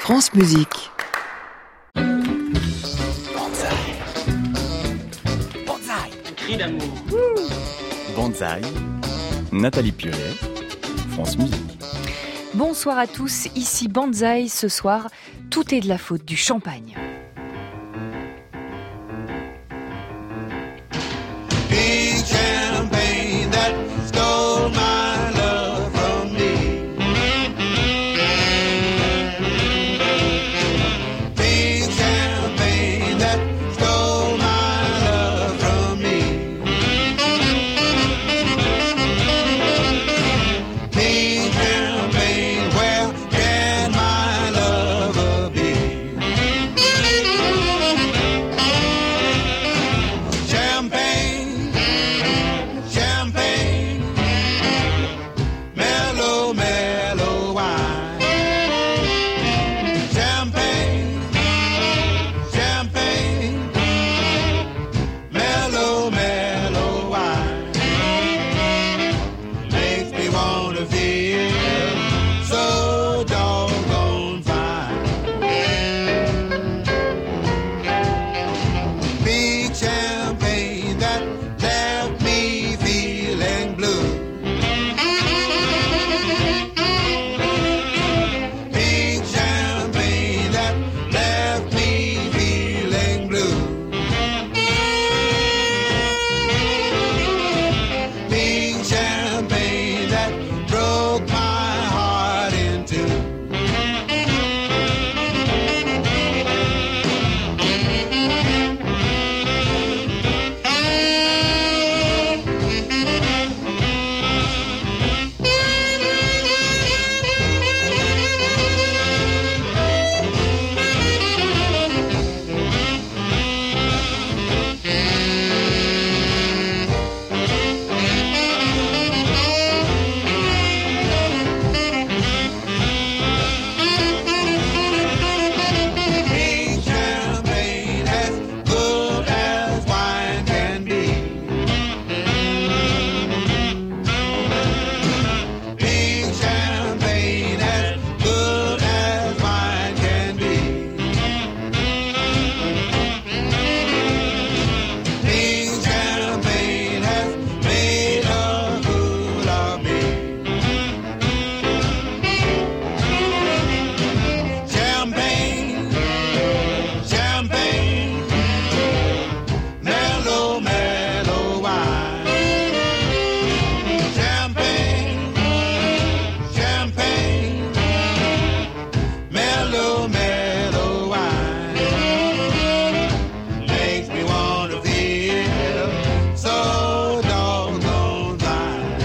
France Musique. Cri d'amour. Banzai, Nathalie Piolet, France Musique. Bonsoir à tous, ici Banzai. Ce soir, tout est de la faute du champagne. Big champagne that stole my love from me. Big champagne that stole my love from me. Big champagne, where can my lover be? Champagne, champagne, mellow, mellow wine. Champagne, champagne, mellow, mellow wine. Makes me wanna feel so doggone fine. Big champagne that left me feeling blue. Big champagne that left me feeling blue. Big champagne that broke my heart in two. Big champagne as good as wine can be. Big champagne as good as wine can be. Big champagne has made a fool of me. Champagne, champagne, mellow, mellow wine. Champagne, champagne, mellow, mellow wine. Makes me wanna feel so doggone fine.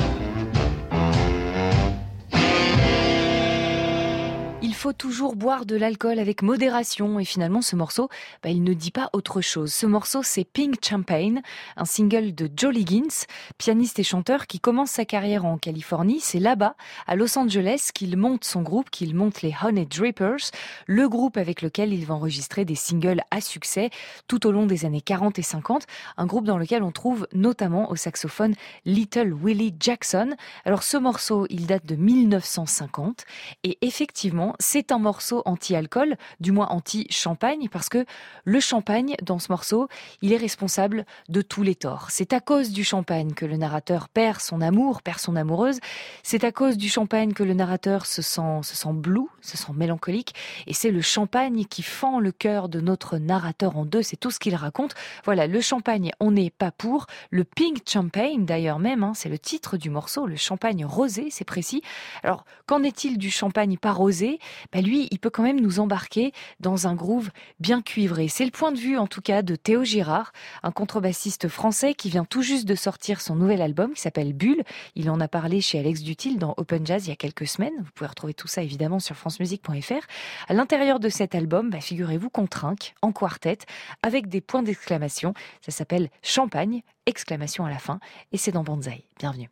Il faut toujours boire de l'alcool avec modération et finalement ce morceau, il ne dit pas autre chose. Ce morceau c'est Pink Champagne, un single de Joe Liggins, pianiste et chanteur qui commence sa carrière en Californie. C'est là-bas, à Los Angeles, qu'il monte son groupe, qu'il monte les Honey Drippers, le groupe avec lequel il va enregistrer des singles à succès tout au long des années 40 et 50, un groupe dans lequel on trouve notamment au saxophone Little Willie Jackson. Alors ce morceau, il date de 1950 et effectivement, c'est un morceau anti-alcool, du moins anti-champagne, parce que le champagne, dans ce morceau, il est responsable de tous les torts. C'est à cause du champagne que le narrateur perd son amour, perd son amoureuse. C'est à cause du champagne que le narrateur se sent bleu, se sent mélancolique. Et c'est le champagne qui fend le cœur de notre narrateur en deux. C'est tout ce qu'il raconte. Voilà, le champagne, on n'est pas pour. Le Pink Champagne, d'ailleurs même, c'est le titre du morceau. Le champagne rosé, c'est précis. Alors, qu'en est-il du champagne pas rosé ? Lui, il peut quand même nous embarquer dans un groove bien cuivré. C'est le point de vue, en tout cas, de Théo Girard, un contrebassiste français qui vient tout juste de sortir son nouvel album qui s'appelle Bulle. Il en a parlé chez Alex Dutil dans Open Jazz il y a quelques semaines. Vous pouvez retrouver tout ça, évidemment, sur francemusique.fr. À l'intérieur de cet album, figurez-vous qu'on trinque en quartet avec des points d'exclamation. Ça s'appelle Champagne, exclamation à la fin. Et c'est dans Banzai. Bienvenue.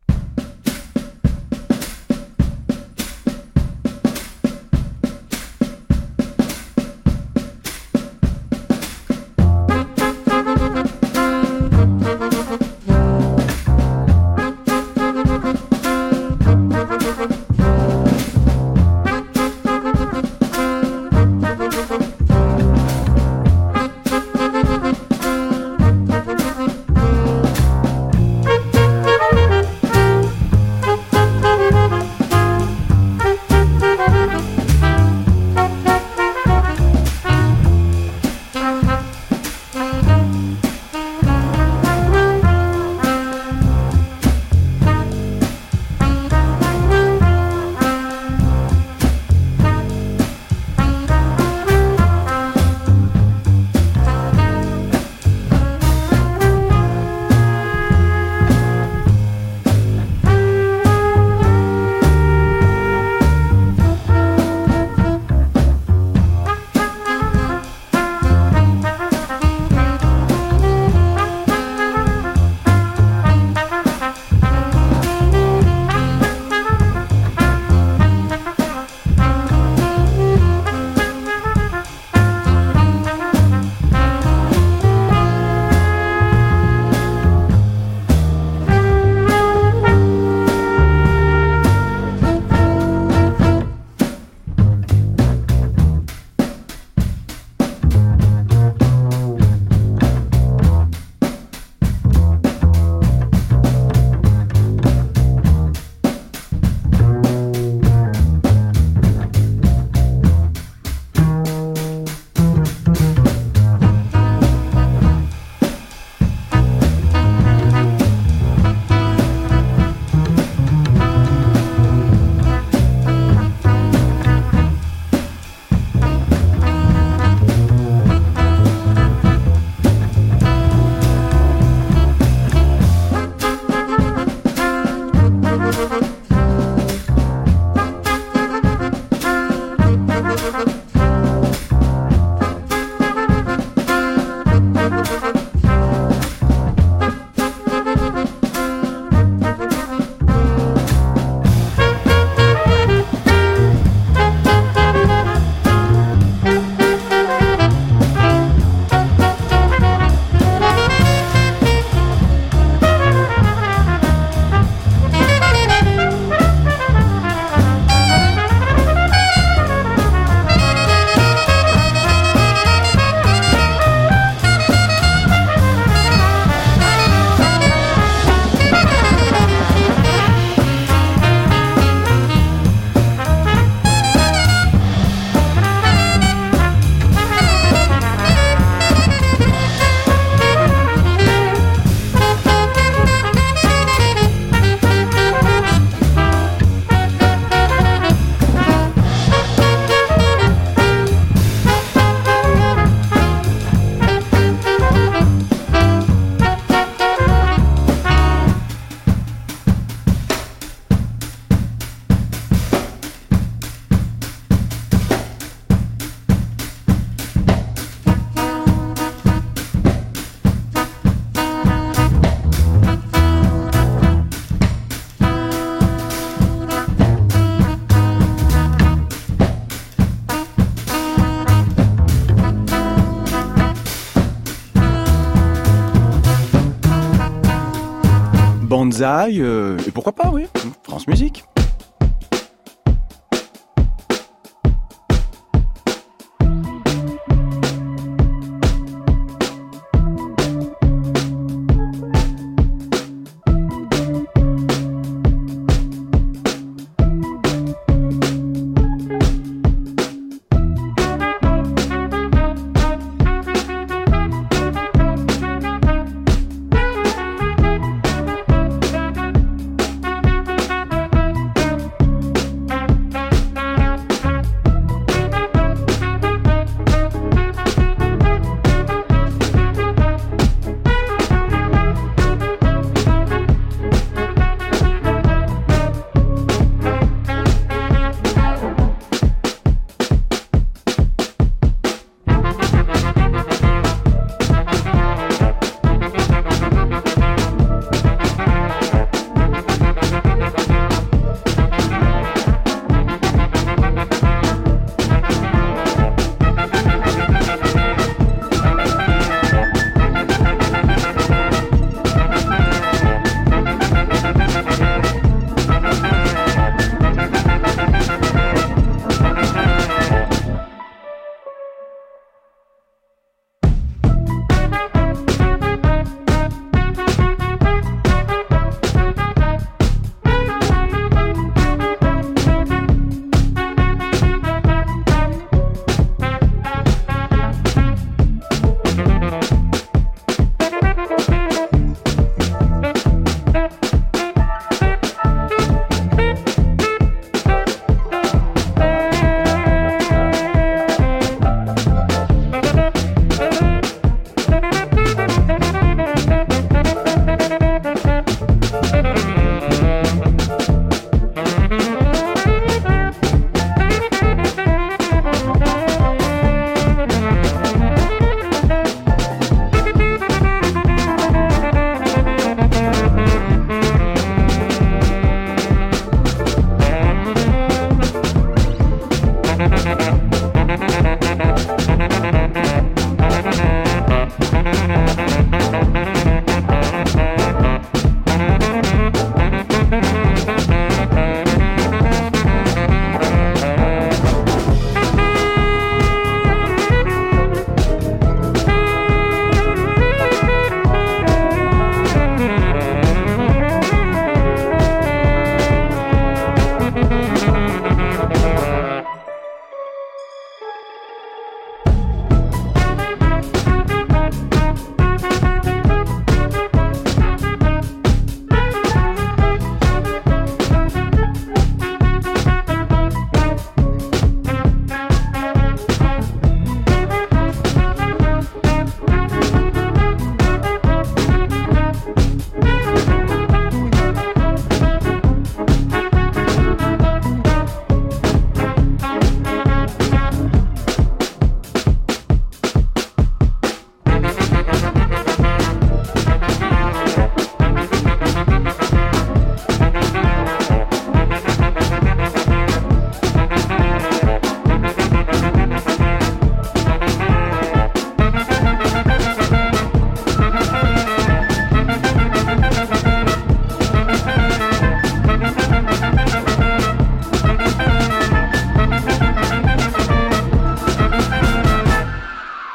Banzai, et pourquoi pas, oui, France Musique.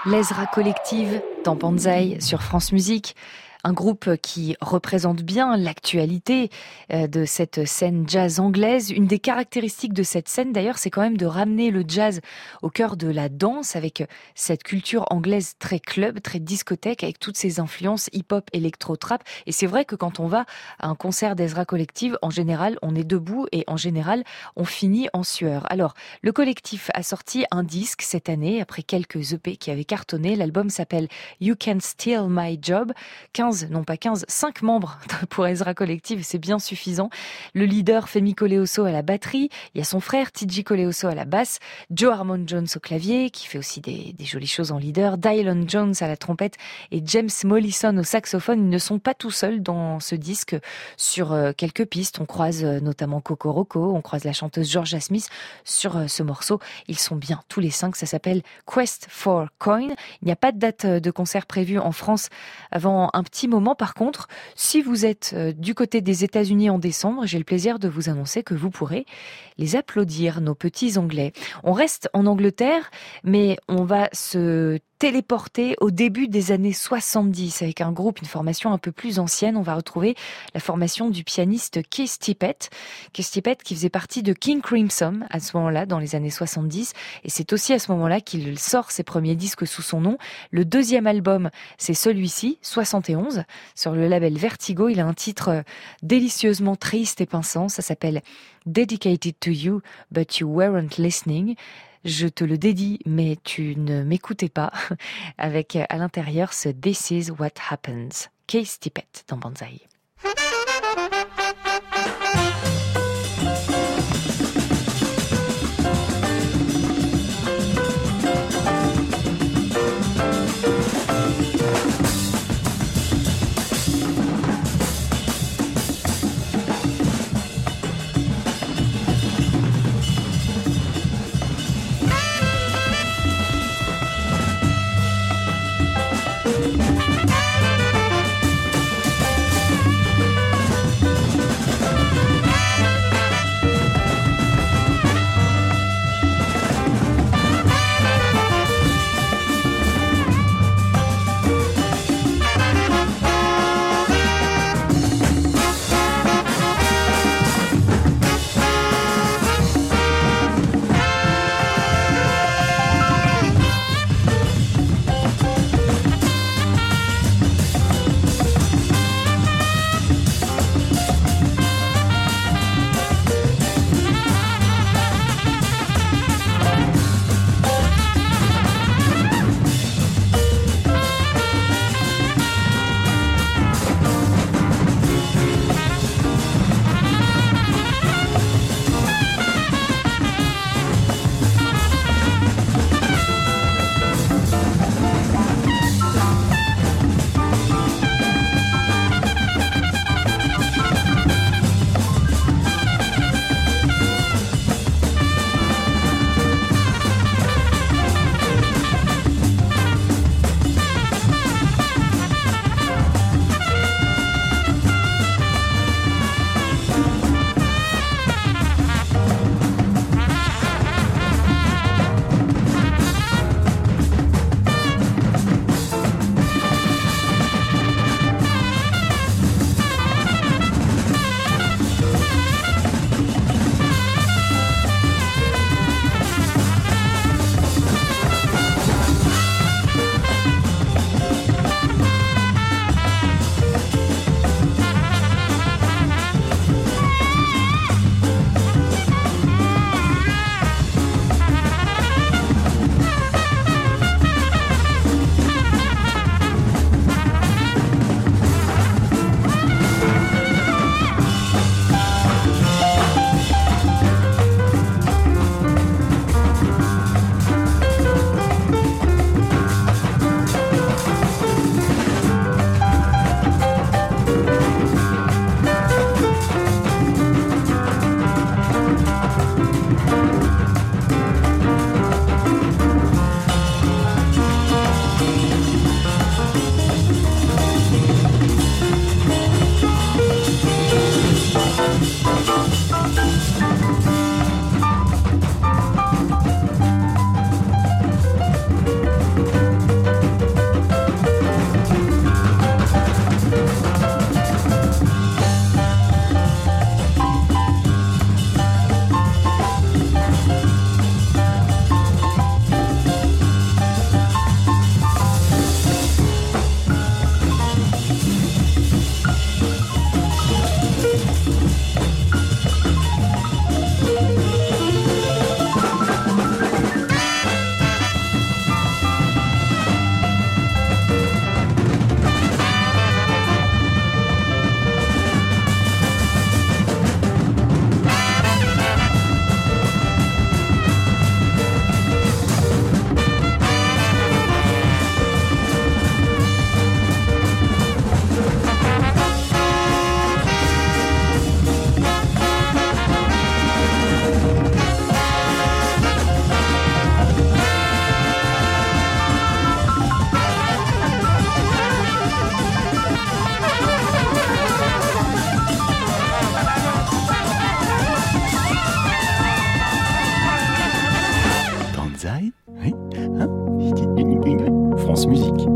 L'Ezra Collective dans Banzai sur France Musique. Un groupe qui représente bien l'actualité de cette scène jazz anglaise. Une des caractéristiques de cette scène, d'ailleurs, c'est quand même de ramener le jazz au cœur de la danse, avec cette culture anglaise très club, très discothèque, avec toutes ces influences hip-hop, électro-trap. Et c'est vrai que quand on va à un concert d'Ezra Collective, en général, on est debout et en général, on finit en sueur. Alors, le collectif a sorti un disque cette année, après quelques EP qui avaient cartonné. L'album s'appelle You Can Steal My Job. 5 membres pour Ezra Collective, c'est bien suffisant. Le leader Femi Koleoso à la batterie, il y a son frère Tiji Koleoso à la basse, Joe Harmon Jones au clavier, qui fait aussi des jolies choses en leader, Dylan Jones à la trompette et James Mollison au saxophone. Ils ne sont pas tout seuls dans ce disque. Sur quelques pistes, on croise notamment Coco Roco, on croise la chanteuse Georgia Smith. Sur ce morceau, ils sont bien tous les 5, ça s'appelle Quest for Coin. Il n'y a pas de date de concert prévue en France avant un petit moment. Par contre, si vous êtes du côté des États-Unis en décembre, j'ai le plaisir de vous annoncer que vous pourrez les applaudir, nos petits Anglais. On reste en Angleterre, mais on va se téléporté au début des années 70 avec un groupe, une formation un peu plus ancienne. On va retrouver la formation du pianiste Keith Tippett. Keith Tippett qui faisait partie de King Crimson à ce moment-là, dans les années 70. Et c'est aussi à ce moment-là qu'il sort ses premiers disques sous son nom. Le deuxième album, c'est celui-ci, 71, sur le label Vertigo. Il a un titre délicieusement triste et pincant. Ça s'appelle Dedicated to You, but you weren't listening. Je te le dédie, mais tu ne m'écoutais pas, avec à l'intérieur ce This is what happens. Keith Tippett dans Banzai. Bullseye, oui, hein, France Musique.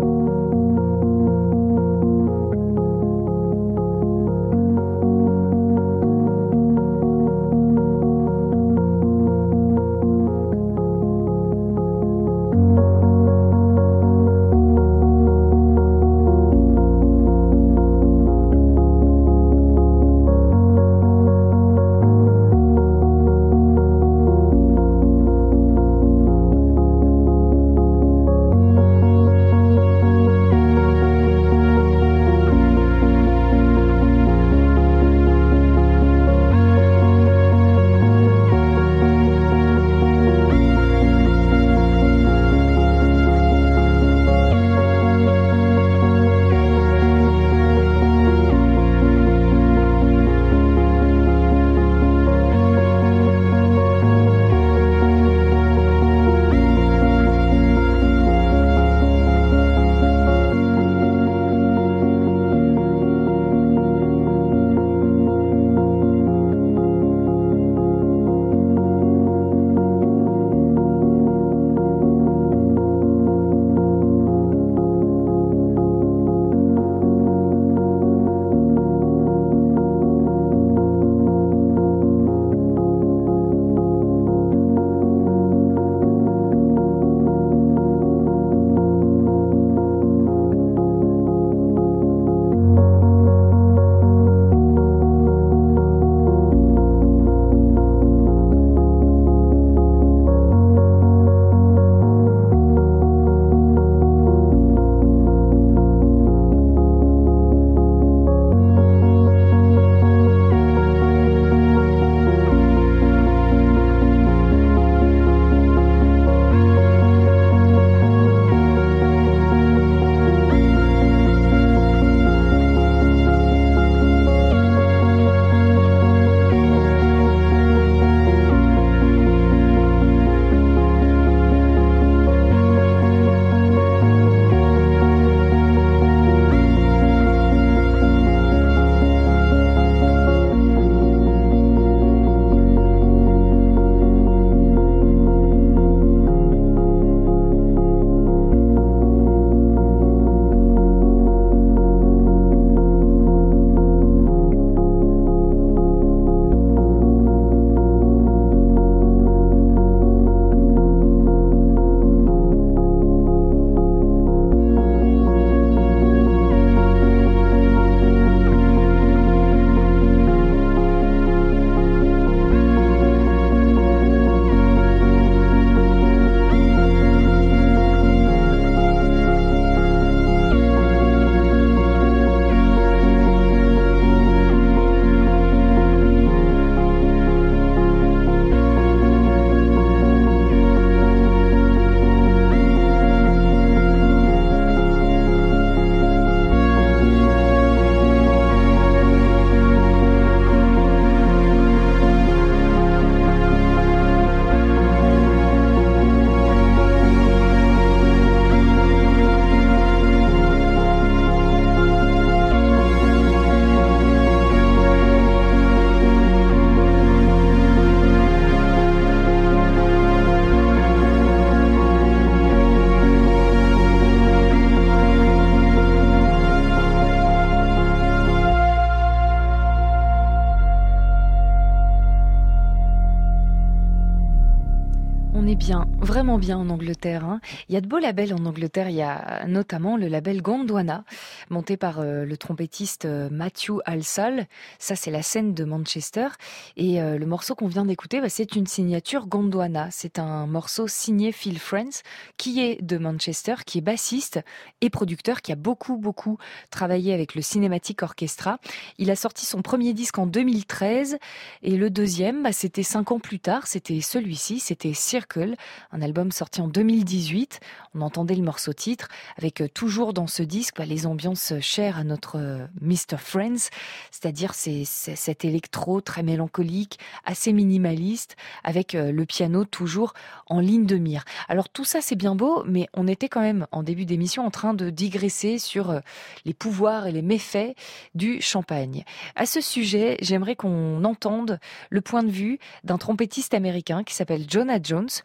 bien, vraiment bien en Angleterre. Hein. Il y a de beaux labels en Angleterre. Il y a notamment le label Gondwana, monté par le trompettiste Matthew Halsall. Ça, c'est la scène de Manchester. Et le morceau qu'on vient d'écouter, c'est une signature Gondwana. C'est un morceau signé Phil Friends, qui est de Manchester, qui est bassiste et producteur, qui a beaucoup travaillé avec le Cinematic Orchestra. Il a sorti son premier disque en 2013 et le deuxième, c'était 5 ans plus tard. C'était celui-ci, c'était Circle, un album sorti en 2018. On entendait le morceau titre avec toujours dans ce disque les ambiances chères à notre Mr. Friends, c'est-à-dire cet électro très mélancolique, assez minimaliste, avec le piano toujours en ligne de mire. Alors tout ça c'est bien beau, mais on était quand même en début d'émission en train de digresser sur les pouvoirs et les méfaits du champagne. À ce sujet, j'aimerais qu'on entende le point de vue d'un trompettiste américain qui s'appelle Jonah Jones, qui est aussi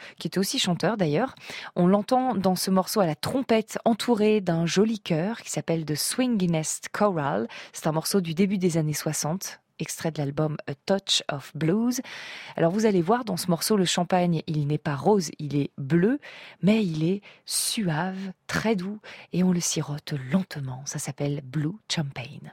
aussi chanteur d'ailleurs. On l'entend dans ce morceau à la trompette entouré d'un joli chœur qui s'appelle The Swinginest Choral. C'est un morceau du début des années 60. Extrait de l'album A Touch of Blues. Alors vous allez voir, dans ce morceau, le champagne, il n'est pas rose, il est bleu, mais il est suave, très doux, et on le sirote lentement. Ça s'appelle Blue Champagne.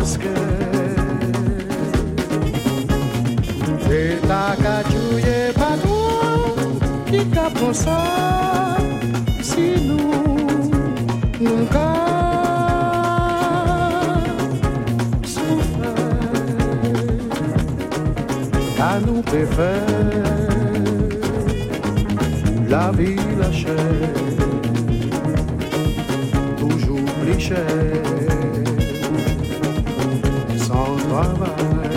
parce que c'est ta cachouille pas tout qui capte ça si nous à nous préfère la vie, la chair, toujours plus cher, sans travail.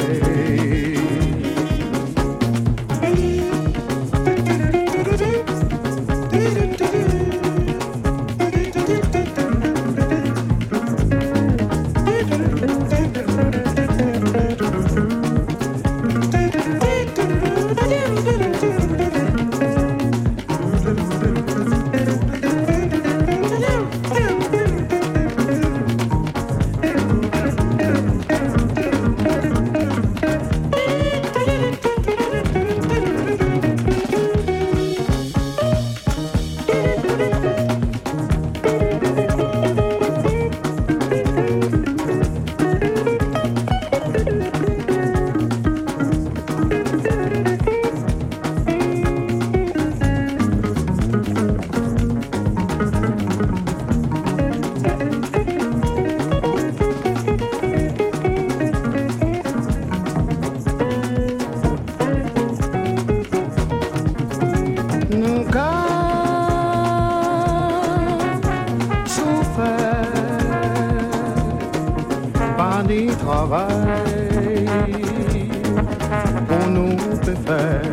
Travail pour nous faire.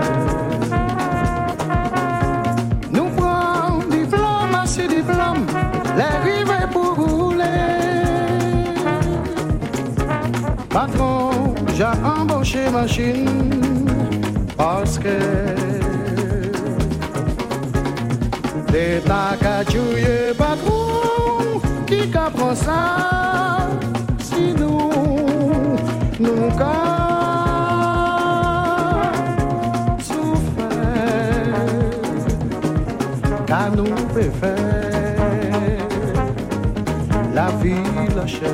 Nous prenons diplôme à ce diplôme, les rivets pour rouler. Patron, j'ai embauché machine parce que c'est ta cachouille patron qui comprend ça. Si nous cas souffert, car nous préfère la vie, la chair,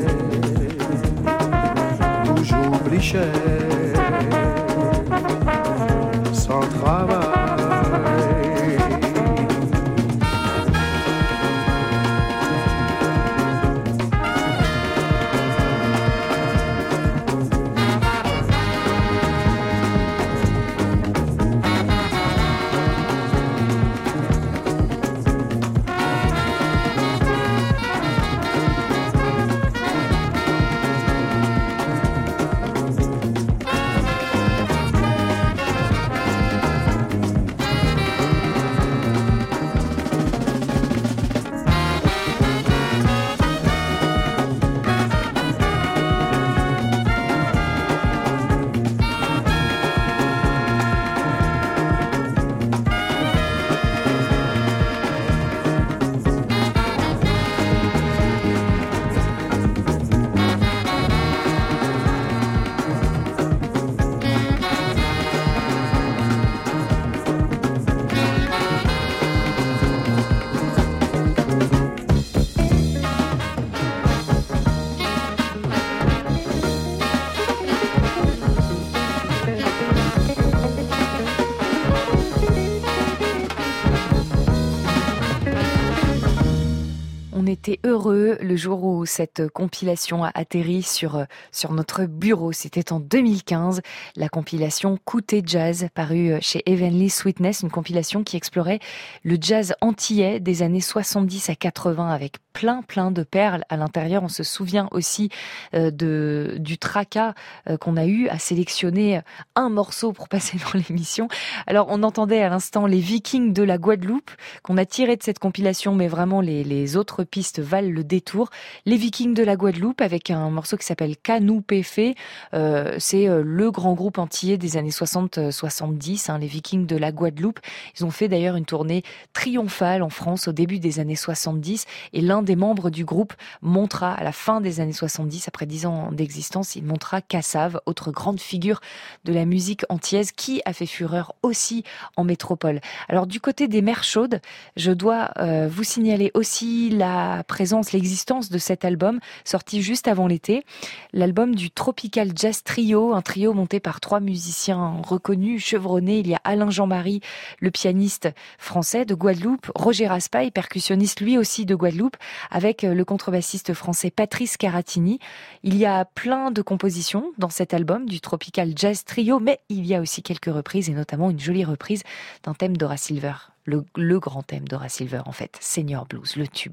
toujours plus cher, sans travail. Était heureux le jour où cette compilation a atterri sur notre bureau. C'était en 2015, la compilation Côté Jazz, parue chez Heavenly Sweetness, une compilation qui explorait le jazz antillais des années 70 à 80 avec plein de perles à l'intérieur. On se souvient aussi du tracas qu'on a eu à sélectionner un morceau pour passer dans l'émission. Alors on entendait à l'instant les Vikings de la Guadeloupe qu'on a tiré de cette compilation, mais vraiment les autres pistes valent le détour. Les Vikings de la Guadeloupe avec un morceau qui s'appelle Canou Péfé. C'est le grand groupe antillais des années 60-70, les Vikings de la Guadeloupe. Ils ont fait d'ailleurs une tournée triomphale en France au début des années 70 et l'un des membres du groupe montera à la fin des années 70, après 10 ans d'existence, il montera Cassave, autre grande figure de la musique antillaise qui a fait fureur aussi en métropole. Alors du côté des mers chaudes, je dois vous signaler aussi la présence, l'existence de cet album sorti juste avant l'été. L'album du Tropical Jazz Trio, un trio monté par 3 musiciens reconnus, chevronnés. Il y a Alain Jean-Marie, le pianiste français de Guadeloupe, Roger Raspail, percussionniste lui aussi de Guadeloupe, avec le contrebassiste français Patrice Caratini. Il y a plein de compositions dans cet album du Tropical Jazz Trio, mais il y a aussi quelques reprises, et notamment une jolie reprise d'un thème d'Horace Silver, le grand thème d'Horace Silver en fait, Senior Blues, le tube.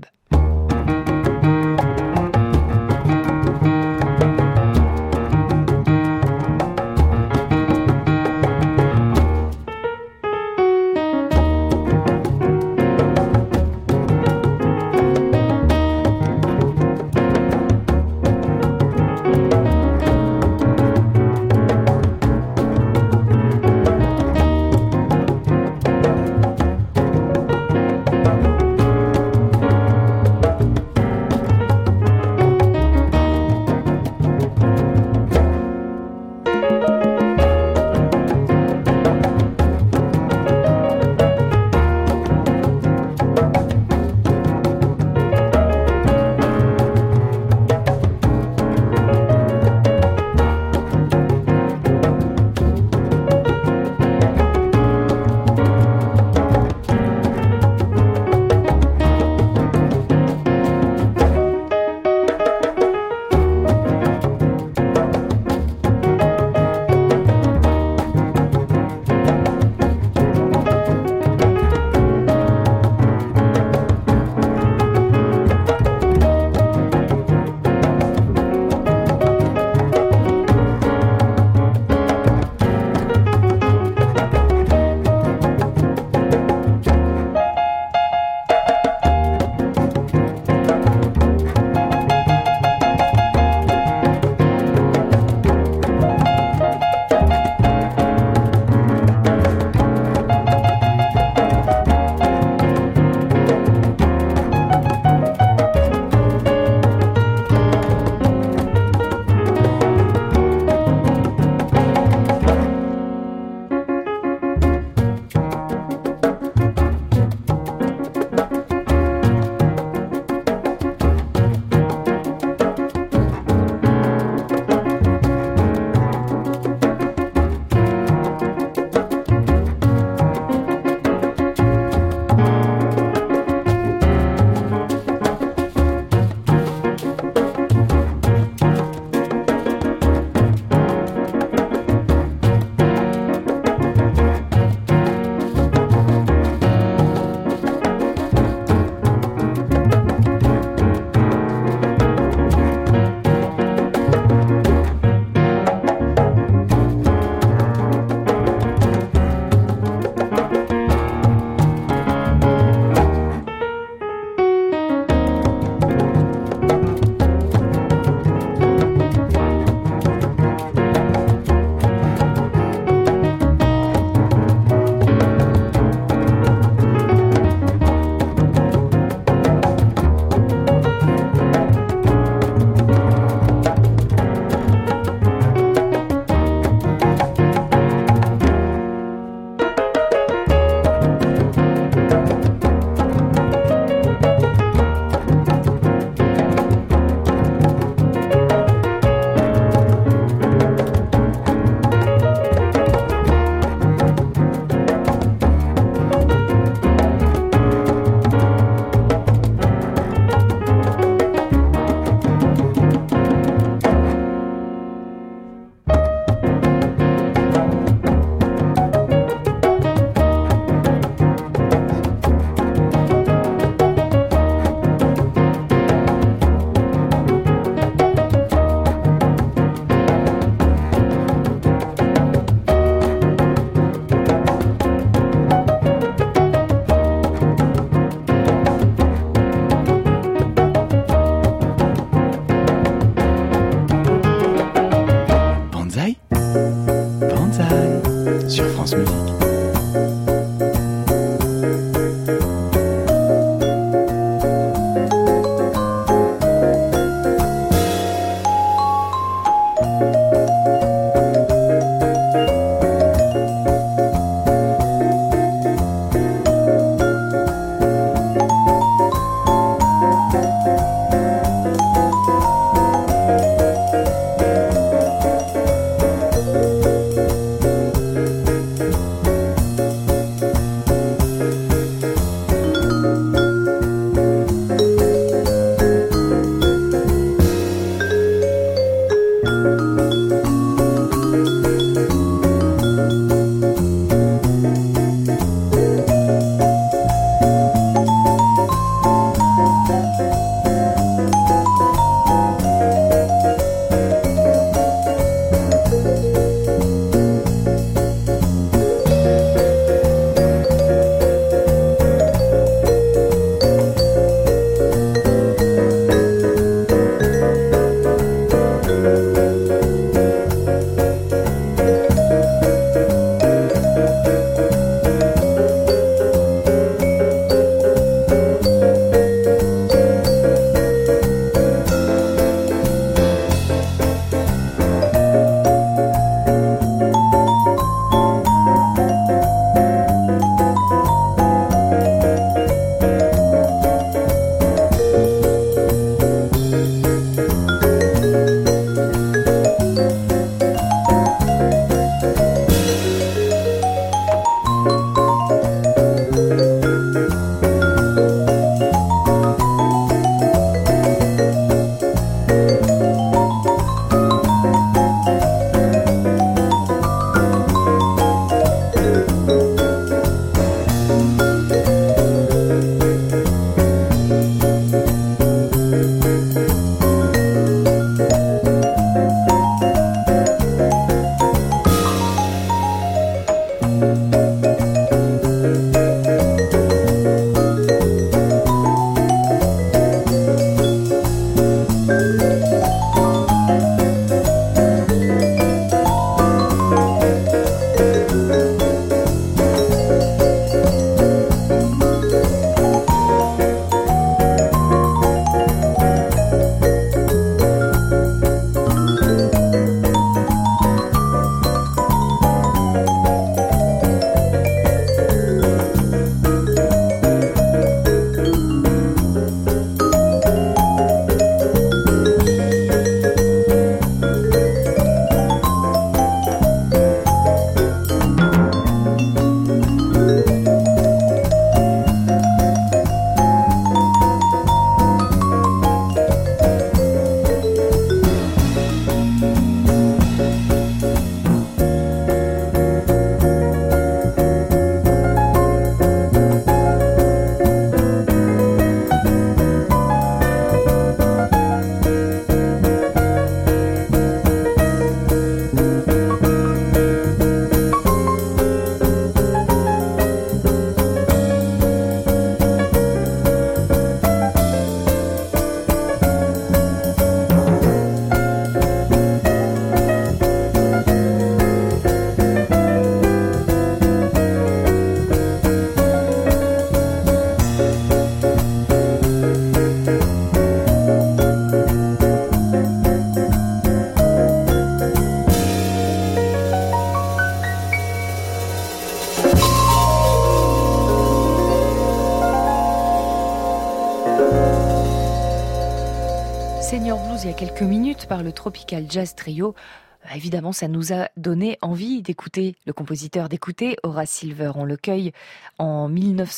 Senior Blues il y a quelques minutes par le Tropical Jazz Trio. Évidemment, ça nous a donné envie d'écouter le compositeur, d'écouter Horace Silver. On le cueille en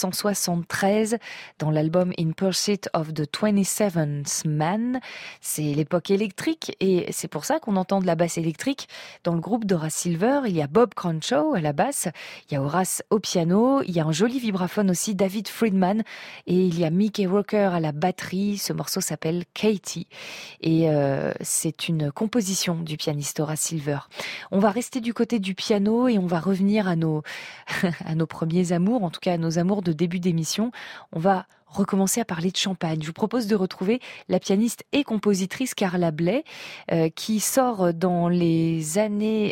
1973 dans l'album In Pursuit of the 27th Man. C'est l'époque électrique et c'est pour ça qu'on entend de la basse électrique. Dans le groupe d'Horace Silver, il y a Bob Crenshaw à la basse, il y a Horace au piano, il y a un joli vibraphone aussi, David Friedman, et il y a Mickey Rocker à la batterie. Ce morceau s'appelle Katie et c'est une composition du pianiste Horace Silver. On va rester du côté du piano et on va revenir à nos premiers amours, en tout cas à nos amours de début d'émission. On va recommencer à parler de champagne. Je vous propose de retrouver la pianiste et compositrice Carla Bley qui sort dans les années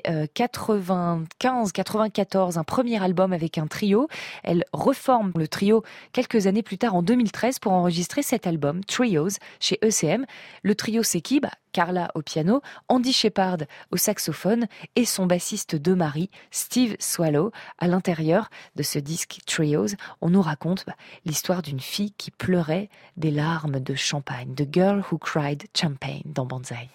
95-94 un premier album avec un trio. Elle reforme le trio quelques années plus tard en 2013 pour enregistrer cet album Trios chez ECM. Le trio c'est qui ? Carla au piano, Andy Shepard au saxophone et son bassiste de mari, Steve Swallow. À l'intérieur de ce disque Trios, on nous raconte l'histoire d'une fille qui pleurait des larmes de champagne. The Girl Who Cried Champagne dans Banzai.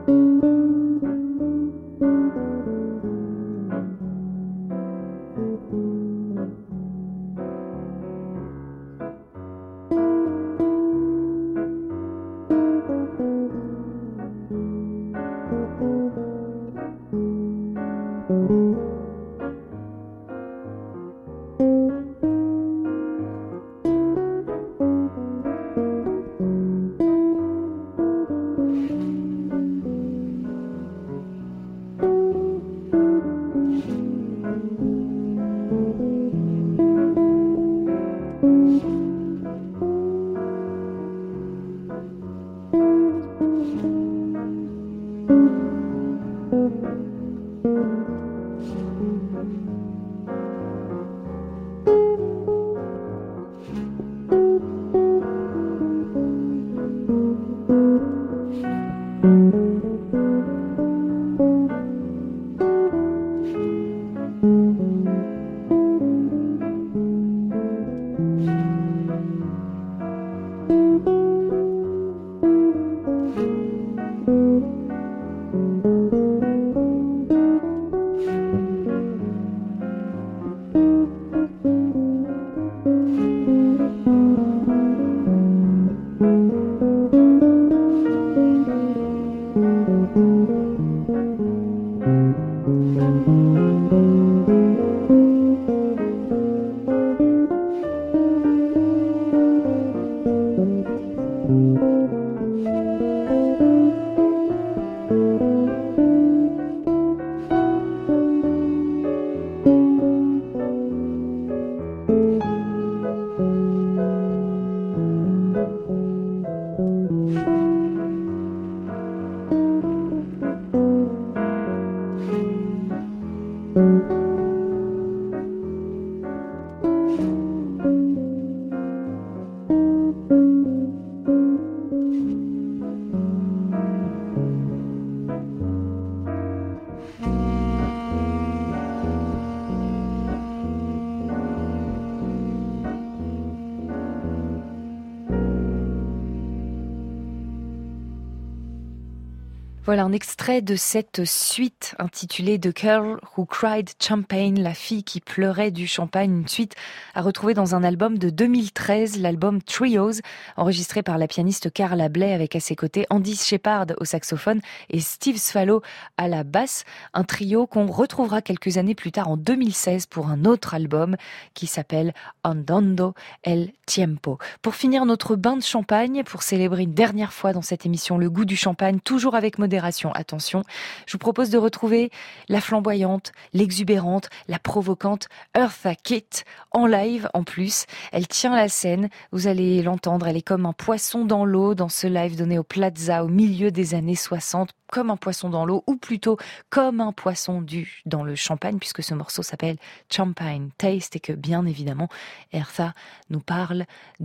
Voilà un extrait de cette suite intitulée The Girl Who Cried Champagne, la fille qui pleurait du champagne, une suite à retrouver dans un album de 2013, l'album Trios, enregistré par la pianiste Carla Bley avec à ses côtés Andy Shepard au saxophone et Steve Swallow à la basse, un trio qu'on retrouvera quelques années plus tard en 2016 pour un autre album qui s'appelle Andando el Tiempo. Pour finir notre bain de champagne, pour célébrer une dernière fois dans cette émission le goût du champagne, toujours avec modération, attention, je vous propose de retrouver la flamboyante, l'exubérante, la provocante Eartha Kitt en live en plus. Elle tient la scène, vous allez l'entendre, elle est comme un poisson dans l'eau dans ce live donné au Plaza au milieu des années 60, comme un poisson dans l'eau, ou plutôt comme un poisson dans le champagne, puisque ce morceau s'appelle Champagne Taste et que bien évidemment Eartha nous parle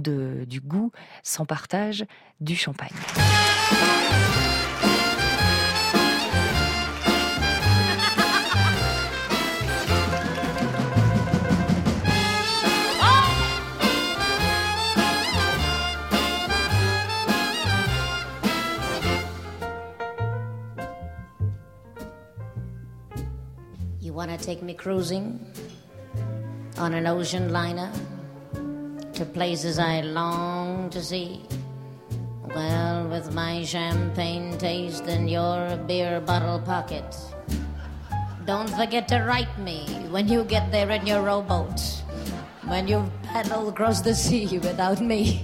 du goût sans partage du champagne. You wanna take me cruising on an ocean liner to places I long to see? Well, with my champagne taste and your beer bottle pocket, don't forget to write me when you get there in your rowboat, when you've paddled across the sea without me.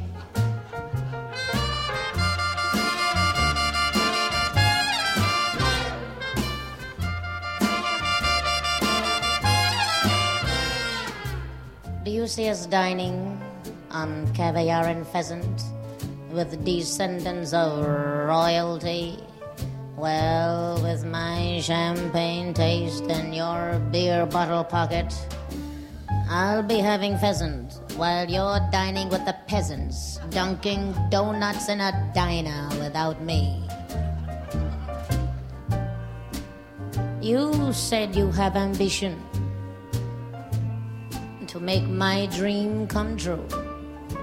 Do you see us dining on caviar and pheasant with descendants of royalty? Well, with my champagne taste and your beer bottle pocket, I'll be having pheasant while you're dining with the peasants, dunking donuts in a diner without me. You said you have ambition to make my dream come true.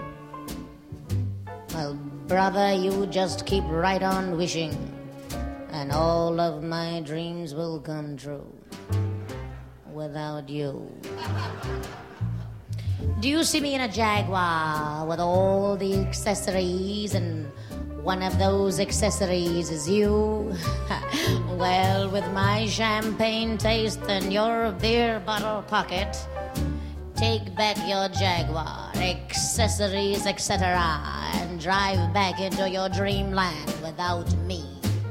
Well, brother, you just keep right on wishing, and all of my dreams will come true without you. Do you see me in a Jaguar with all the accessories, and one of those accessories is you? Well, with my champagne taste and your beer bottle pocket, take back your Jaguar, accessories, etc., and drive back into your dreamland without me.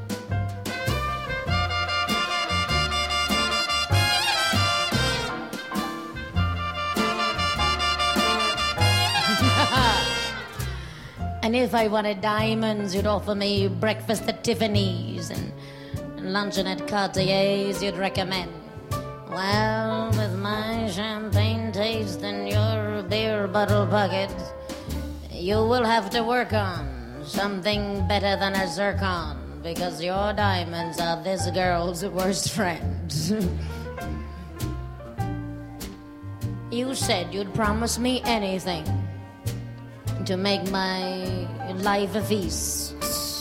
And if I wanted diamonds, you'd offer me breakfast at Tiffany's and luncheon at Cartier's you'd recommend. Well, with my champagne taste and your beer bottle pocket, you will have to work on something better than a zircon, because your diamonds are this girl's worst friend. You said you'd promise me anything to make my life a feast.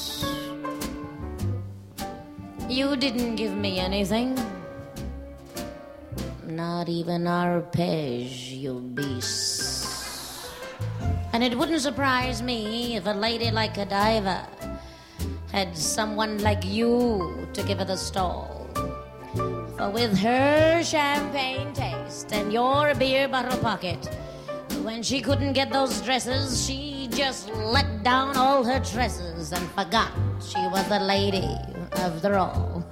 You didn't give me anything, not even arpege, you beast. And it wouldn't surprise me if a lady like Godiva had someone like you to give her the stall. For with her champagne taste and your beer bottle pocket, when she couldn't get those dresses, she just let down all her tresses and forgot she was a lady after all.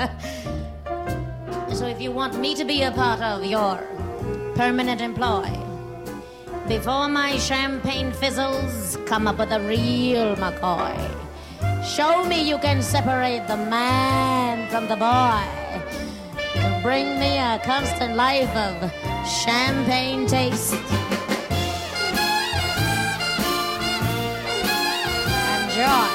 So if you want me to be a part of your permanent employ, before my champagne fizzles, come up with a real McCoy. Show me you can separate the man from the boy, and bring me a constant life of champagne taste and joy.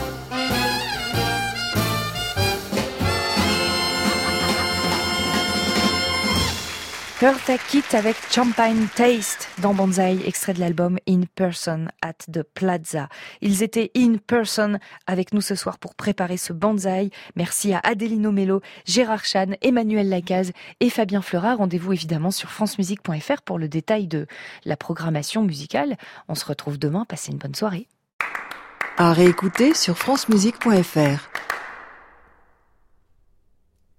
Eartha Kitt avec Champagne Taste dans Banzai, extrait de l'album In Person at the Plaza. Ils étaient in person avec nous ce soir pour préparer ce Banzai. Merci à Adelino Mello, Gérard Chan, Emmanuel Lacaze et Fabien Fleurat. Rendez-vous évidemment sur francemusique.fr pour le détail de la programmation musicale. On se retrouve demain, passez une bonne soirée. À réécouter sur francemusique.fr.